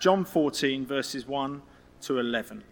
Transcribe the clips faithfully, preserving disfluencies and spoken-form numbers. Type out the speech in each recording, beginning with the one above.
John fourteen, verses one to eleven.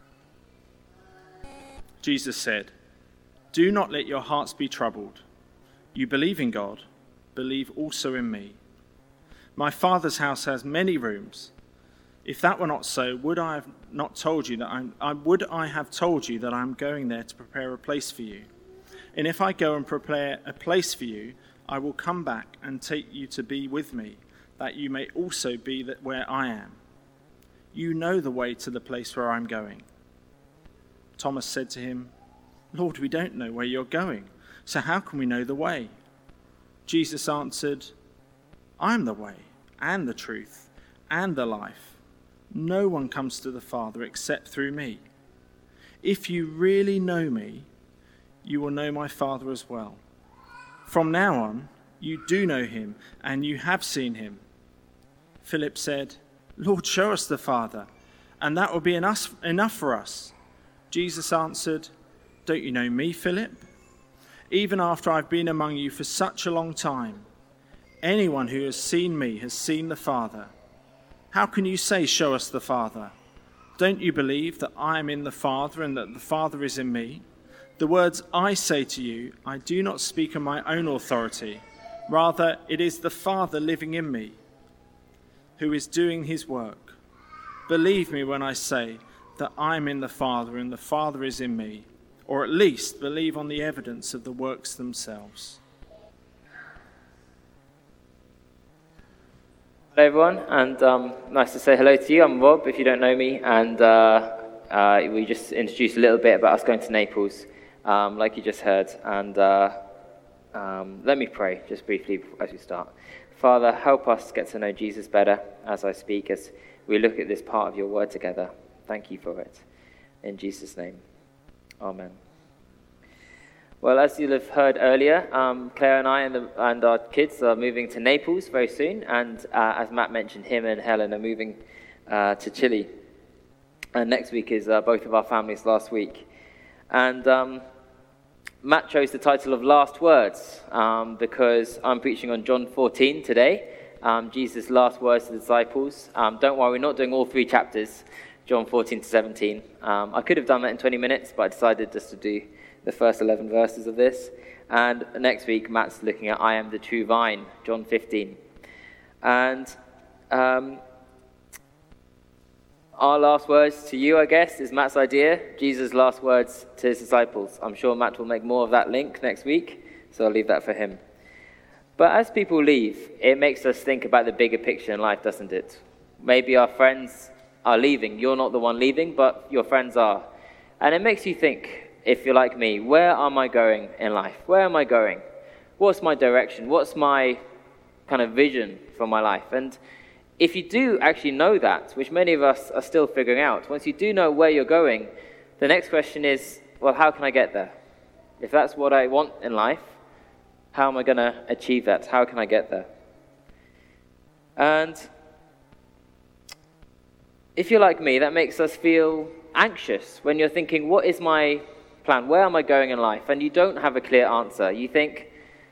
Jesus said, "Do not let your hearts be troubled. You believe in God, believe also in me. My Father's house has many rooms. If that were not so, would I have not told you that I'm, I would I have told you that I'm going there to prepare a place for you? And if I go and prepare a place for you, I will come back and take you to be with me, that you may also be where I am. You know the way to the place where I'm going." Thomas said to him, "Lord, we don't know where you're going, so how can we know the way?" Jesus answered, "I am the way and the truth and the life. No one comes to the Father except through me. If you really know me, you will know my Father as well. From now on, you do know him, and you have seen him." Philip said, "Lord, show us the Father, and that will be enough, enough for us." Jesus answered, "Don't you know me, Philip? Even after I've been among you for such a long time, anyone who has seen me has seen the Father. How can you say, 'Show us the Father'? Don't you believe that I am in the Father and that the Father is in me? The words I say to you, I do not speak on my own authority. Rather, it is the Father living in me who is doing his work. Believe me when I say that I am in the Father and the Father is in me, or at least believe on the evidence of the works themselves." Hello everyone, and um, nice to say hello to you. I'm Rob, if you don't know me, and uh, uh, we just introduced a little bit about us going to Naples, um, like you just heard. And uh, um, let me pray just briefly as we start. Father, help us get to know Jesus better as I speak, as we look at this part of your word together. Thank you for it. In Jesus' name, amen. Well, as you'll have heard earlier, um, Claire and I and, the, and our kids are moving to Naples very soon, and uh, as Matt mentioned, him and Helen are moving uh, to Chile. And next week is uh, both of our families' last week. And um, Matt chose the title of Last Words um, because I'm preaching on John fourteen today, um, Jesus' last words to the disciples. Um, don't worry, we're not doing all three chapters, John fourteen to seventeen. Um, I could have done that in twenty minutes, but I decided just to do the first eleven verses of this. And next week, Matt's looking at I am the true vine, John fifteen. And um, our last words to you, I guess, is Matt's idea, Jesus' last words to his disciples. I'm sure Matt will make more of that link next week, so I'll leave that for him. But as people leave, it makes us think about the bigger picture in life, doesn't it? Maybe our friends are leaving. You're not the one leaving, but your friends are. And it makes you think, if you're like me, where am I going in life? Where am I going? What's my direction? What's my kind of vision for my life? And if you do actually know that, which many of us are still figuring out, once you do know where you're going, the next question is, well, how can I get there? If that's what I want in life, how am I going to achieve that? How can I get there? And if you're like me, that makes us feel anxious when you're thinking, what is my plan? Where am I going in life? And you don't have a clear answer. You think,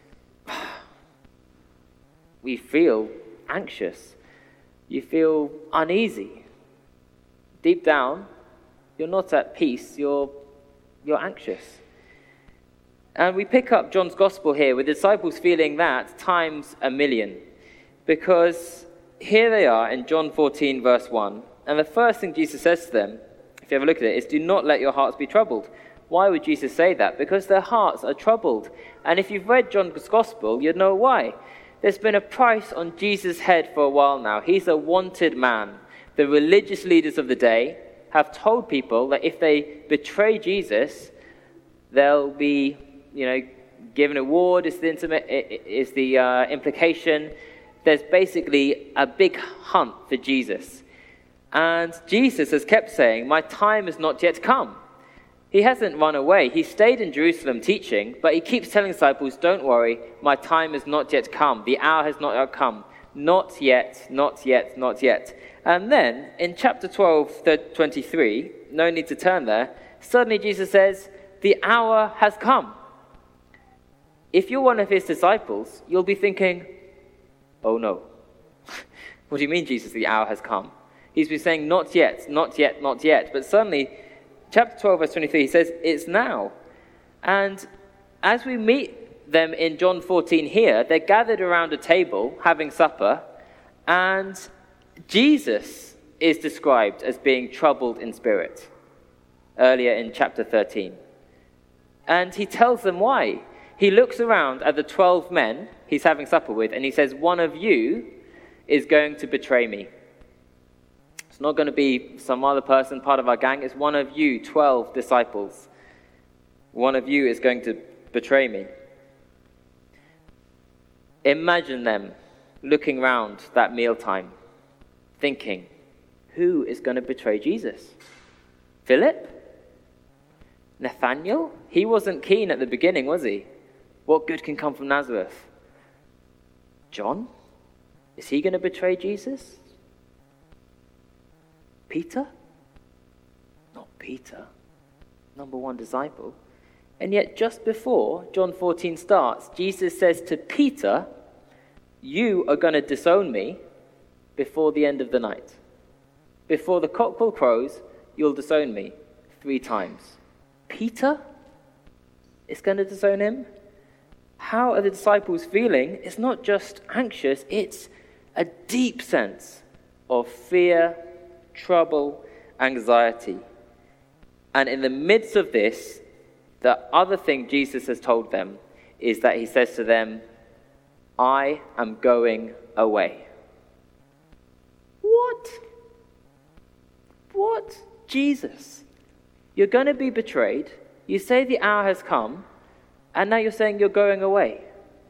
we feel anxious. You feel uneasy. Deep down, you're not at peace. You're, you're anxious. And we pick up John's gospel here with the disciples feeling that times a million. Because here they are in John fourteen, verse one. And the first thing Jesus says to them, if you have a look at it, is do not let your hearts be troubled. Why would Jesus say that? Because their hearts are troubled. And if you've read John's gospel, you'd know why. There's been a price on Jesus' head for a while now. He's a wanted man. The religious leaders of the day have told people that if they betray Jesus, they'll be, you know, given a reward is the, intimate, is the uh, implication. There's basically a big hunt for Jesus. And Jesus has kept saying, my time has not yet come. He hasn't run away. He stayed in Jerusalem teaching, but he keeps telling disciples, don't worry, my time has not yet come. The hour has not yet come. Not yet, not yet, not yet. And then in chapter twelve, twenty-three, no need to turn there, suddenly Jesus says, the hour has come. If you're one of his disciples, you'll be thinking, oh no. What do you mean, Jesus, the hour has come? He's been saying, not yet, not yet, not yet. But suddenly, chapter twelve, verse twenty-three, he says, it's now. And as we meet them in John fourteen here, they're gathered around a table having supper, and Jesus is described as being troubled in spirit earlier in chapter thirteen. And he tells them why. He looks around at the twelve men he's having supper with, and he says, one of you is going to betray me. It's not going to be some other person, part of our gang. It's one of you, twelve disciples. One of you is going to betray me. Imagine them looking round that mealtime, thinking, who is going to betray Jesus? Philip? Nathaniel? He wasn't keen at the beginning, was he? What good can come from Nazareth? John? Is he going to betray Jesus? Peter? Not Peter. Number one disciple. And yet just before John fourteen starts, Jesus says to Peter, you are going to disown me before the end of the night. Before the cockcrow crows, you'll disown me three times. Peter is going to disown him? How are the disciples feeling? It's not just anxious, it's a deep sense of fear, trouble, anxiety. And in the midst of this, the other thing Jesus has told them is that he says to them, I am going away. What? What? Jesus, you're going to be betrayed. You say the hour has come, and now you're saying you're going away.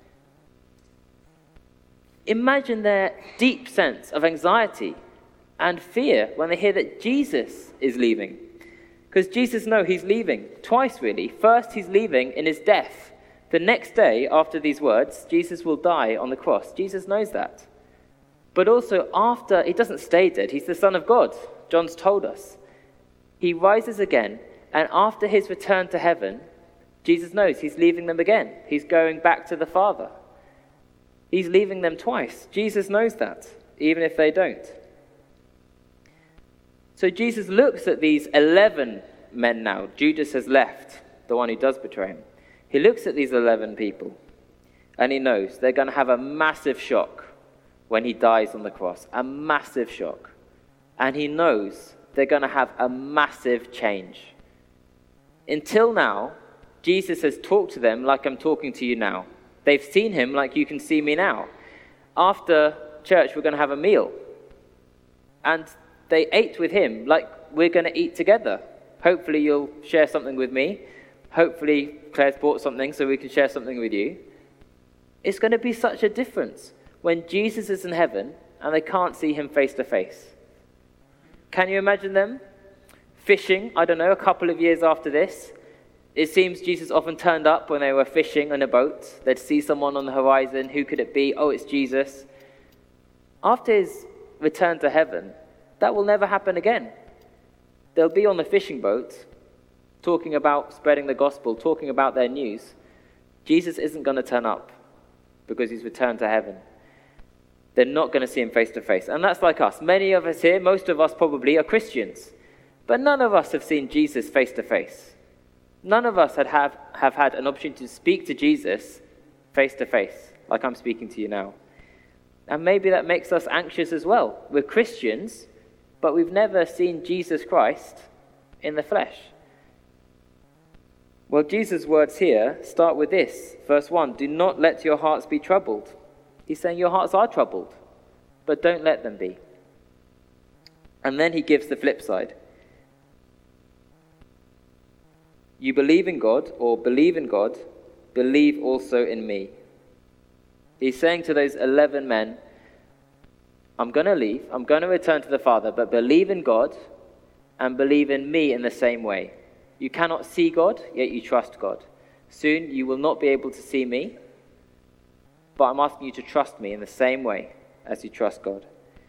Imagine their deep sense of anxiety and fear when they hear that Jesus is leaving. Because Jesus knows he's leaving twice, really. First, he's leaving in his death. The next day, after these words, Jesus will die on the cross. Jesus knows that. But also, after, he doesn't stay dead. He's the Son of God. John's told us. He rises again, and after his return to heaven, Jesus knows he's leaving them again. He's going back to the Father. He's leaving them twice. Jesus knows that, even if they don't. So Jesus looks at these eleven men now. Judas has left, the one who does betray him. He looks at these eleven people, and he knows they're going to have a massive shock when he dies on the cross. A massive shock. And he knows they're going to have a massive change. Until now, Jesus has talked to them like I'm talking to you now. They've seen him like you can see me now. After church, we're going to have a meal. And they ate with him like we're going to eat together. Hopefully you'll share something with me. Hopefully Claire's bought something so we can share something with you. It's going to be such a difference when Jesus is in heaven and they can't see him face to face. Can you imagine them fishing, I don't know, a couple of years after this? It seems Jesus often turned up when they were fishing on a boat. They'd see someone on the horizon. Who could it be? Oh, it's Jesus. After his return to heaven, that will never happen again. They'll be on the fishing boat, talking about spreading the gospel, talking about their news. Jesus isn't going to turn up because he's returned to heaven. They're not going to see him face to face. And that's like us. Many of us here, most of us probably, are Christians. But none of us have seen Jesus face to face. None of us had have, have had an opportunity to speak to Jesus face to face, like I'm speaking to you now. And maybe that makes us anxious as well. We're Christians, but we've never seen Jesus Christ in the flesh. Well, Jesus' words here start with this. Verse one, do not let your hearts be troubled. He's saying your hearts are troubled, but don't let them be. And then he gives the flip side. You believe in God, or believe in God, believe also in me. He's saying to those eleven men, I'm going to leave, I'm going to return to the Father, but believe in God and believe in me in the same way. You cannot see God, yet you trust God. Soon you will not be able to see me, but I'm asking you to trust me in the same way as you trust God.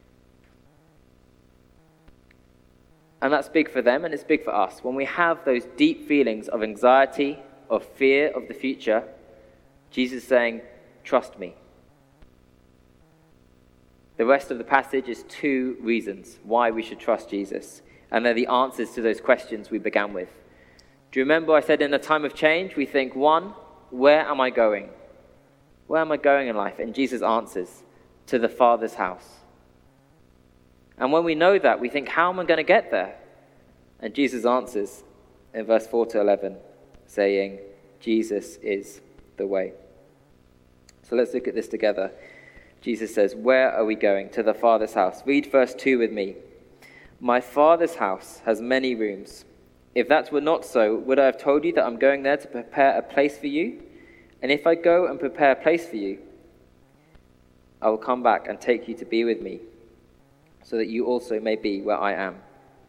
And that's big for them, and it's big for us. When we have those deep feelings of anxiety, of fear of the future, Jesus is saying, trust me. The rest of the passage is two reasons why we should trust Jesus. And they're the answers to those questions we began with. Do you remember I said in a time of change, we think, one, where am I going? Where am I going in life? And Jesus answers, to the Father's house. And when we know that, we think, how am I going to get there? And Jesus answers in verse four to eleven, saying, Jesus is the way. So let's look at this together. Jesus says, where are we going? To the Father's house. Read verse two with me. My Father's house has many rooms. If that were not so, would I have told you that I'm going there to prepare a place for you? And if I go and prepare a place for you, I will come back and take you to be with me, so that you also may be where I am.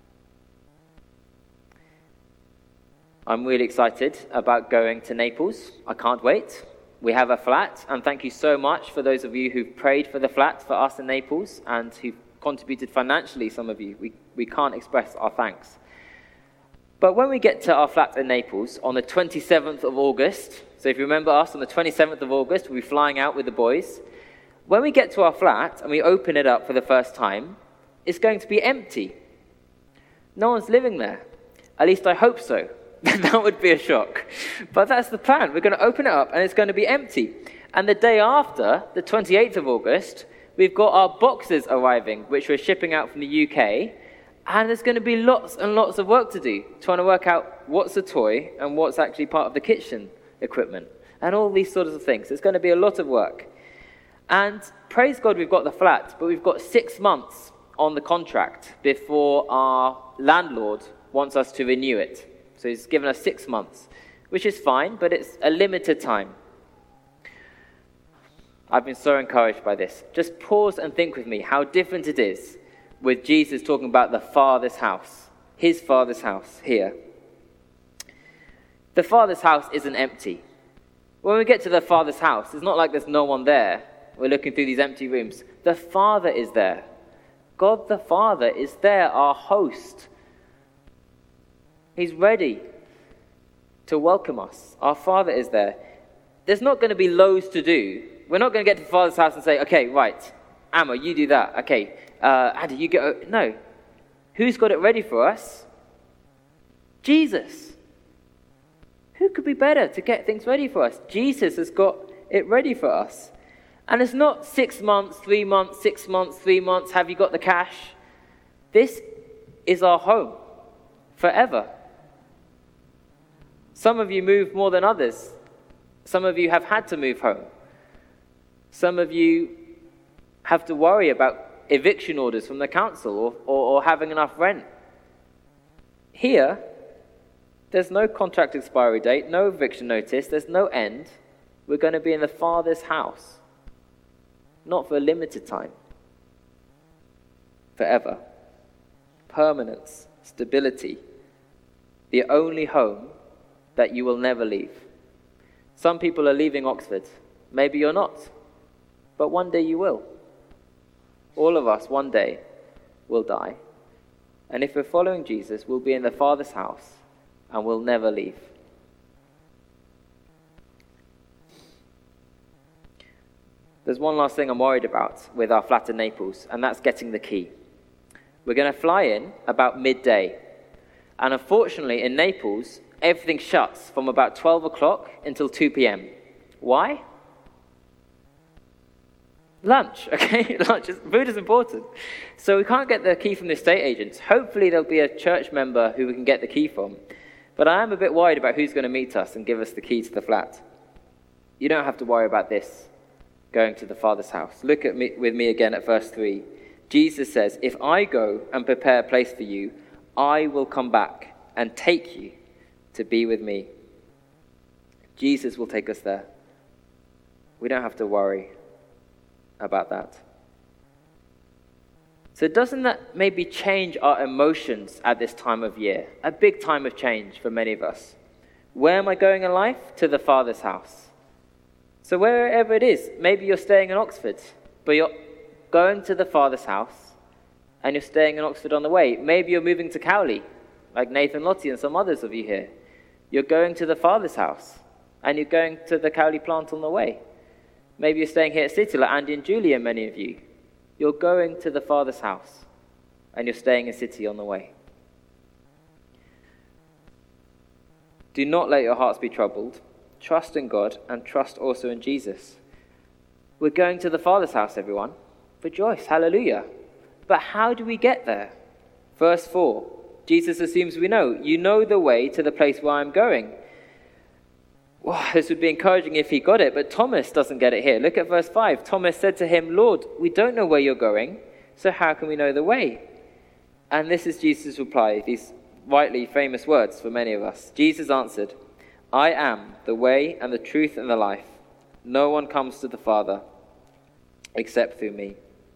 I'm really excited about going to Naples. I can't wait. We have a flat, and thank you so much for those of you who've prayed for the flat for us in Naples and who've contributed financially, some of you. We, we can't express our thanks. But when we get to our flat in Naples on the twenty-seventh of August, so if you remember us, on the twenty-seventh of August, we'll be flying out with the boys. When we get to our flat and we open it up for the first time, it's going to be empty. No one's living there. At least I hope so. That would be a shock. But that's the plan. We're going to open it up and it's going to be empty. And the day after, the twenty-eighth of August, we've got our boxes arriving, which we're shipping out from the U K. And there's going to be lots and lots of work to do, trying to work out what's a toy and what's actually part of the kitchen equipment, and all these sorts of things. It's going to be a lot of work. And praise God we've got the flat, but we've got six months on the contract before our landlord wants us to renew it. So he's given us six months, which is fine, but it's a limited time. I've been so encouraged by this. Just pause and think with me how different it is with Jesus talking about the Father's house, his Father's house here. The Father's house isn't empty. When we get to the Father's house, it's not like there's no one there. We're looking through these empty rooms. The Father is there. God the Father is there, our host. He's ready to welcome us. Our Father is there. There's not going to be loads to do. We're not going to get to the Father's house and say, okay, right, Amma, you do that. Okay, uh, Andy, you go. No. Who's got it ready for us? Jesus. Who could be better to get things ready for us? Jesus has got it ready for us. And it's not six months, three months, six months, three months, have you got the cash? This is our home forever. Some of you move more than others. Some of you have had to move home. Some of you have to worry about eviction orders from the council or, or, or having enough rent. Here, there's no contract expiry date, no eviction notice, there's no end. We're going to be in the Father's house. Not for a limited time. Forever. Permanence, stability. The only home that you will never leave. Some people are leaving Oxford. Maybe you're not. But one day you will. All of us one day will die. And if we're following Jesus, we'll be in the Father's house and we'll never leave. There's one last thing I'm worried about with our flat in Naples, and that's getting the key. We're going to fly in about midday. And unfortunately, in Naples, everything shuts from about twelve o'clock until two p.m. Why? Lunch, okay? Lunch is, food is important. So we can't get the key from the estate agents. Hopefully there'll be a church member who we can get the key from. But I am a bit worried about who's going to meet us and give us the key to the flat. You don't have to worry about this, going to the Father's house. Look at me with me again at verse three. Jesus says, if I go and prepare a place for you, I will come back and take you to be with me. Jesus will take us there. We don't have to worry about that. So doesn't that maybe change our emotions at this time of year? A big time of change for many of us. Where am I going in life? To the Father's house. So wherever it is, maybe you're staying in Oxford, but you're going to the Father's house and you're staying in Oxford on the way. Maybe you're moving to Cowley, like Nathan Lottie and some others of you here. You're going to the Father's house and you're going to the Cowley plant on the way. Maybe you're staying here at City, like Andy and Julia, many of you. You're going to the Father's house, and you're staying in a city on the way. Do not let your hearts be troubled. Trust in God, and trust also in Jesus. We're going to the Father's house, everyone. Rejoice, hallelujah. But how do we get there? Verse four, Jesus assumes we know. You know the way to the place where I'm going. Well, this would be encouraging if he got it, but Thomas doesn't get it here. Look at verse five. Thomas said to him, Lord, we don't know where you're going, so how can we know the way? And this is Jesus' reply, these rightly famous words for many of us. Jesus answered, I am the way and the truth and the life. No one comes to the Father except through me.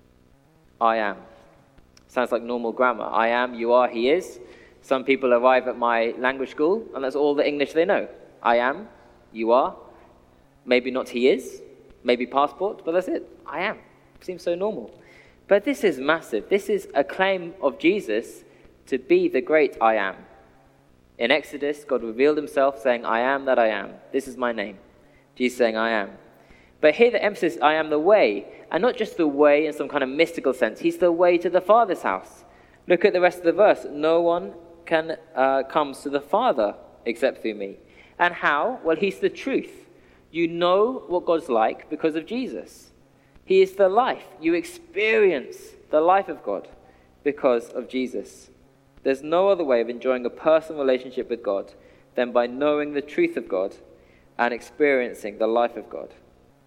I am. Sounds like normal grammar. I am, you are, he is. Some people arrive at my language school, and that's all the English they know. I am, you are. Maybe not he is. Maybe passport, but that's it. I am. Seems so normal. But this is massive. This is a claim of Jesus to be the great I am. In Exodus, God revealed himself saying, I am that I am. This is my name. Jesus saying, I am. But here the emphasis, I am the way, and not just the way in some kind of mystical sense. He's the way to the Father's house. Look at the rest of the verse. No one can uh, comes to the Father except through me. And how? Well, he's the truth. You know what God's like because of Jesus. He is the life. You experience the life of God because of Jesus. There's no other way of enjoying a personal relationship with God than by knowing the truth of God and experiencing the life of God.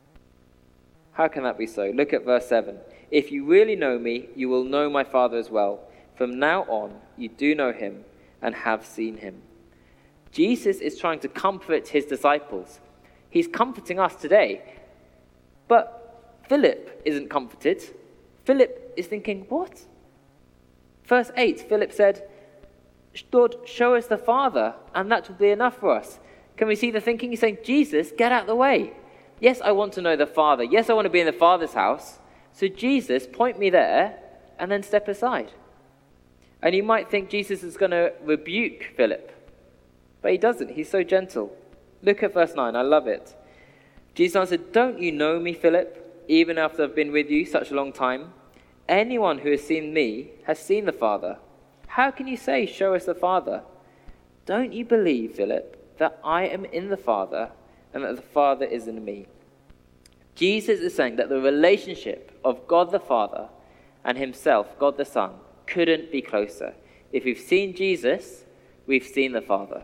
How can that be so? Look at verse seven. If you really know me, you will know my Father as well. From now on, you do know him and have seen him. Jesus is trying to comfort his disciples. He's comforting us today. But Philip isn't comforted. Philip is thinking, what? Verse eight, Philip said, Lord, show us the Father, and that will be enough for us. Can we see the thinking? He's saying, Jesus, get out of the way. Yes, I want to know the Father. Yes, I want to be in the Father's house. So Jesus, point me there, and then step aside. And you might think Jesus is going to rebuke Philip. But he doesn't. He's so gentle. Look at verse nine. I love it. Jesus answered, don't you know me, Philip, even after I've been with you such a long time? Anyone who has seen me has seen the Father. How can you say, show us the Father? Don't you believe, Philip, that I am in the Father and that the Father is in me? Jesus is saying that the relationship of God the Father and himself, God the Son, couldn't be closer. If we've seen Jesus, we've seen the Father.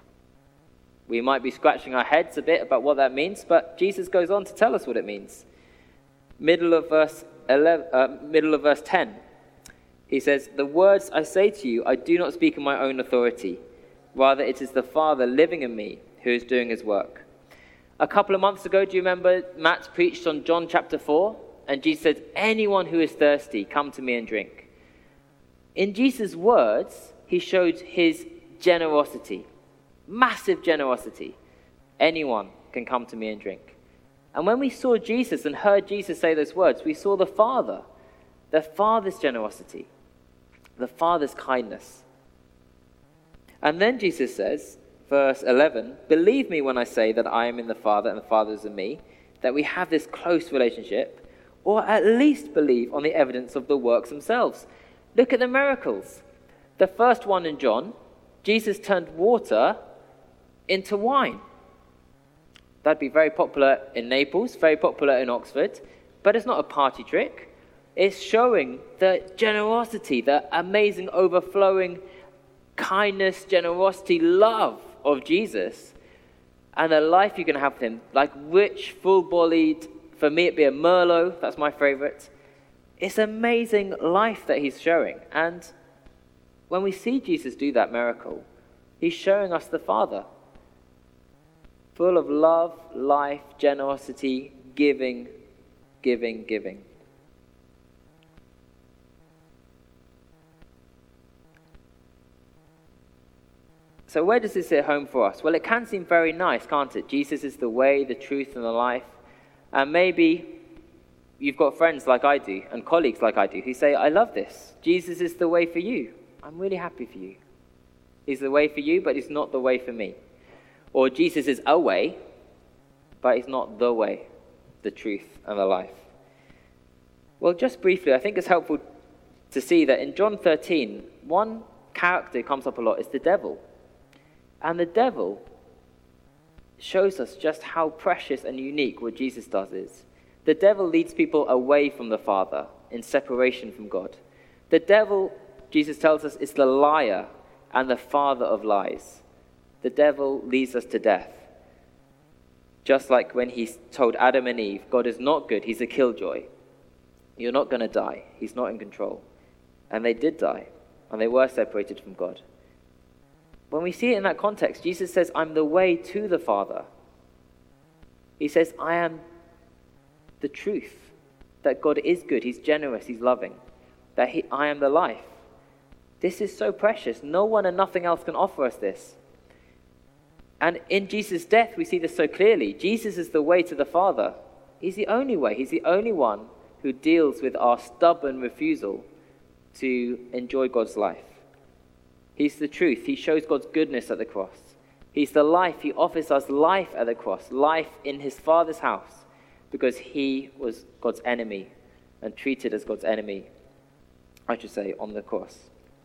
We might be scratching our heads a bit about what that means, but Jesus goes on to tell us what it means. Middle of verse eleven, uh, middle of verse ten, he says, the words I say to you, I do not speak in my own authority. Rather, it is the Father living in me who is doing his work. A couple of months ago, do you remember Matt preached on John chapter four? And Jesus said, anyone who is thirsty, come to me and drink. In Jesus' words, he showed his generosity, massive generosity. Anyone can come to me and drink. And when we saw Jesus and heard Jesus say those words, we saw the Father, the Father's generosity, the Father's kindness. And then Jesus says, verse eleven, believe me when I say that I am in the Father and the Father is in me, that we have this close relationship, or at least believe on the evidence of the works themselves. Look at the miracles. The first one in John, Jesus turned water into wine. That'd be very popular in Naples, very popular in Oxford, but it's not a party trick. It's showing the generosity, the amazing overflowing kindness, generosity, love of Jesus, and the life you're going to have with him, like rich, full-bodied, for me it'd be a Merlot, that's my favorite. It's amazing life that he's showing. And when we see Jesus do that miracle, he's showing us the Father, full of love, life, generosity, giving, giving, giving. So where does this hit home for us? Well, it can seem very nice, can't it? Jesus is the way, the truth, and the life. And maybe you've got friends like I do and colleagues like I do who say, I love this. Jesus is the way for you. I'm really happy for you. He's the way for you, but he's not the way for me. Or Jesus is a way, but he's not the way, the truth, and the life. Well, just briefly, I think it's helpful to see that in John thirteen, one character comes up a lot is the devil. And the devil shows us just how precious and unique what Jesus does is. The devil leads people away from the Father in separation from God. The devil, Jesus tells us, is the liar and the father of lies. The devil leads us to death. Just like when he told Adam and Eve, God is not good, he's a killjoy. You're not going to die. He's not in control. And they did die, and they were separated from God. When we see it in that context, Jesus says, I'm the way to the Father. He says, I am the truth, that God is good, he's generous, he's loving, that he, I am the life. This is so precious. No one and nothing else can offer us this. And in Jesus' death, we see this so clearly. Jesus is the way to the Father. He's the only way. He's the only one who deals with our stubborn refusal to enjoy God's life. He's the truth. He shows God's goodness at the cross. He's the life. He offers us life at the cross, life in his Father's house, because he was God's enemy and treated as God's enemy, I should say, on the cross.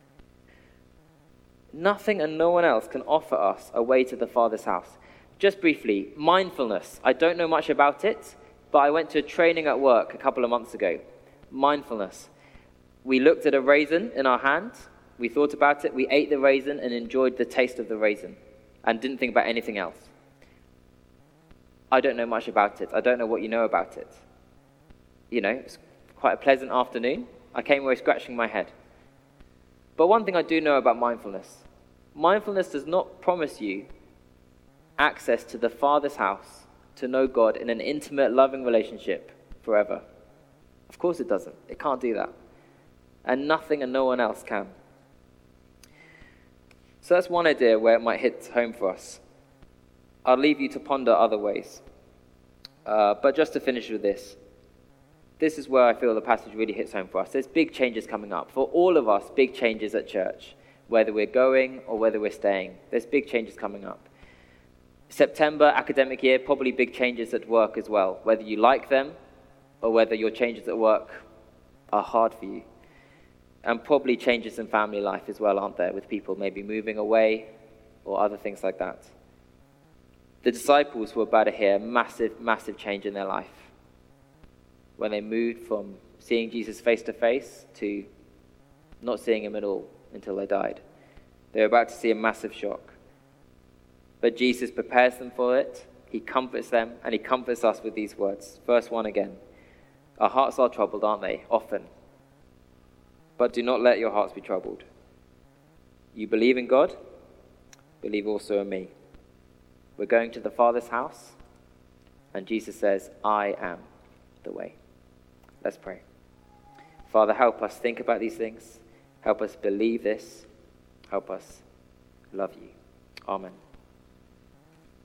Nothing and no one else can offer us a way to the Father's house. Just briefly, mindfulness. I don't know much about it, but I went to a training at work a couple of months ago. Mindfulness. We looked at a raisin in our hand, we thought about it, we ate the raisin and enjoyed the taste of the raisin and didn't think about anything else. I don't know much about it. I don't know what you know about it. You know, it's quite a pleasant afternoon. I came away scratching my head. But one thing I do know about mindfulness, mindfulness does not promise you access to the Father's house to know God in an intimate, loving relationship forever. Of course it doesn't. It can't do that. And nothing and no one else can. So that's one idea where it might hit home for us. I'll leave you to ponder other ways. Uh, but just to finish with this, this is where I feel the passage really hits home for us. There's big changes coming up. For all of us, big changes at church, whether we're going or whether we're staying. There's big changes coming up. September, academic year, probably big changes at work as well, whether you like them or whether your changes at work are hard for you. And probably changes in family life as well, aren't there, with people maybe moving away or other things like that. The disciples were about to hear a massive, massive change in their life when they moved from seeing Jesus face to face to not seeing him at all until they died. They were about to see a massive shock. But Jesus prepares them for it. He comforts them, and he comforts us with these words. Verse one again. Our hearts are troubled, aren't they? Often. But do not let your hearts be troubled. You believe in God, believe also in me. We're going to the Father's house, and Jesus says, I am the way. Let's pray. Father, help us think about these things. Help us believe this. Help us love you. Amen.